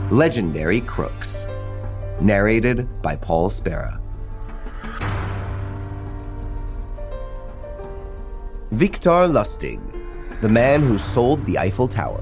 Legendary Crooks. Narrated by Paul Spera. Victor Lustig, the man who sold the Eiffel Tower.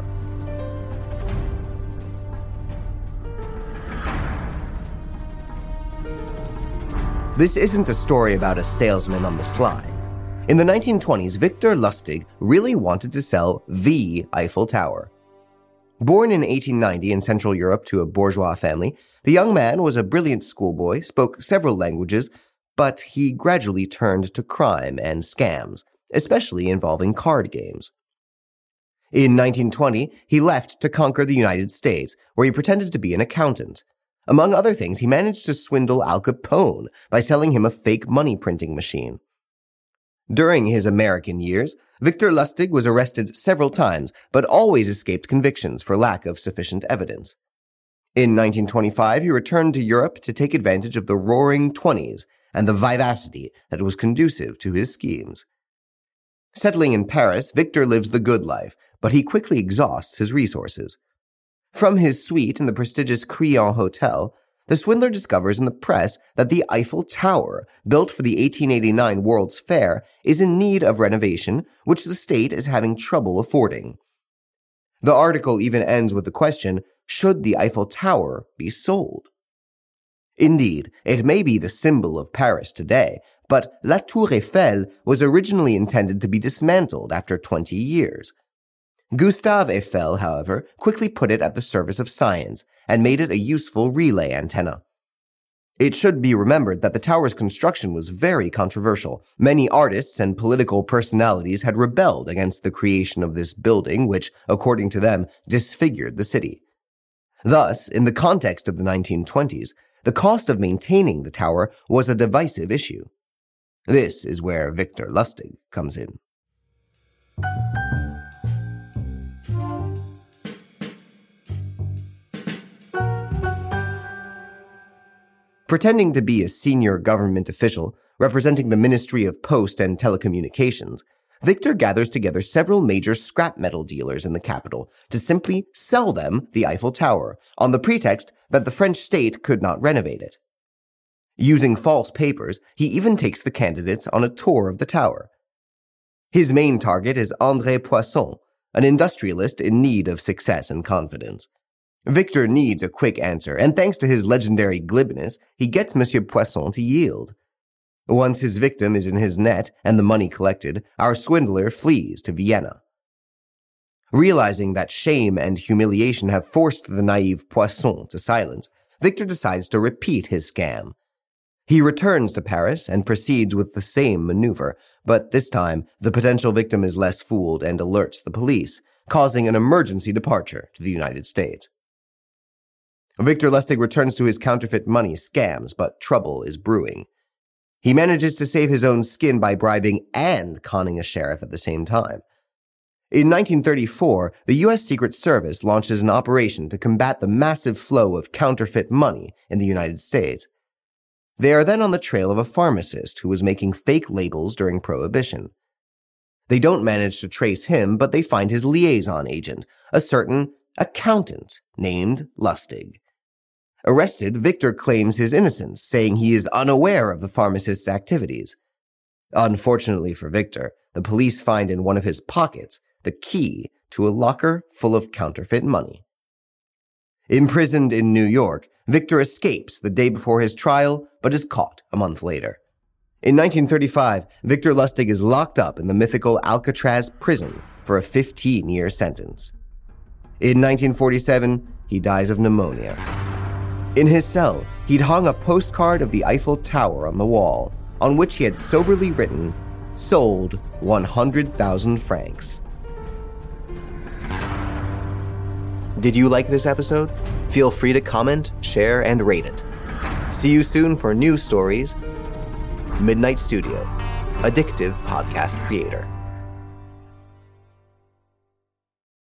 This isn't a story about a salesman on the sly. In the 1920s, Victor Lustig really wanted to sell the Eiffel Tower. Born in 1890 in Central Europe to a bourgeois family, the young man was a brilliant schoolboy, spoke several languages, but he gradually turned to crime and scams, especially involving card games. In 1920, he left to conquer the United States, where he pretended to be an accountant. Among other things, he managed to swindle Al Capone by selling him a fake money printing machine. During his American years, Victor Lustig was arrested several times, but always escaped convictions for lack of sufficient evidence. In 1925, he returned to Europe to take advantage of the roaring 20s and the vivacity that was conducive to his schemes. Settling in Paris, Victor lives the good life, but he quickly exhausts his resources. From his suite in the prestigious Crillon Hotel, the swindler discovers in the press that the Eiffel Tower, built for the 1889 World's Fair, is in need of renovation, which the state is having trouble affording. The article even ends with the question, should the Eiffel Tower be sold? Indeed, it may be the symbol of Paris today, but La Tour Eiffel was originally intended to be dismantled after 20 years. Gustave Eiffel, however, quickly put it at the service of science and made it a useful relay antenna. It should be remembered that the tower's construction was very controversial. Many artists and political personalities had rebelled against the creation of this building, which, according to them, disfigured the city. Thus, in the context of the 1920s, the cost of maintaining the tower was a divisive issue. This is where Victor Lustig comes in. Pretending to be a senior government official representing the Ministry of Post and Telecommunications, Victor gathers together several major scrap metal dealers in the capital to simply sell them the Eiffel Tower on the pretext that the French state could not renovate it. Using false papers, he even takes the candidates on a tour of the tower. His main target is André Poisson, an industrialist in need of success and confidence. Victor needs a quick answer, and thanks to his legendary glibness, he gets Monsieur Poisson to yield. Once his victim is in his net and the money collected, our swindler flees to Vienna. Realizing that shame and humiliation have forced the naive Poisson to silence, Victor decides to repeat his scam. He returns to Paris and proceeds with the same maneuver, but this time, the potential victim is less fooled and alerts the police, causing an emergency departure to the United States. Victor Lustig returns to his counterfeit money scams, but trouble is brewing. He manages to save his own skin by bribing and conning a sheriff at the same time. In 1934, the U.S. Secret Service launches an operation to combat the massive flow of counterfeit money in the United States. They are then on the trail of a pharmacist who was making fake labels during Prohibition. They don't manage to trace him, but they find his liaison agent, a certain accountant named Lustig. Arrested, Victor claims his innocence, saying he is unaware of the pharmacist's activities. Unfortunately for Victor, the police find in one of his pockets the key to a locker full of counterfeit money. Imprisoned in New York, Victor escapes the day before his trial, but is caught a month later. In 1935, Victor Lustig is locked up in the mythical Alcatraz prison for a 15-year sentence. In 1947, he dies of pneumonia. In his cell, he'd hung a postcard of the Eiffel Tower on the wall, on which he had soberly written, "Sold 100,000 francs." Did you like this episode? Feel free to comment, share, and rate it. See you soon for new stories. Midnight Studio, addictive podcast creator.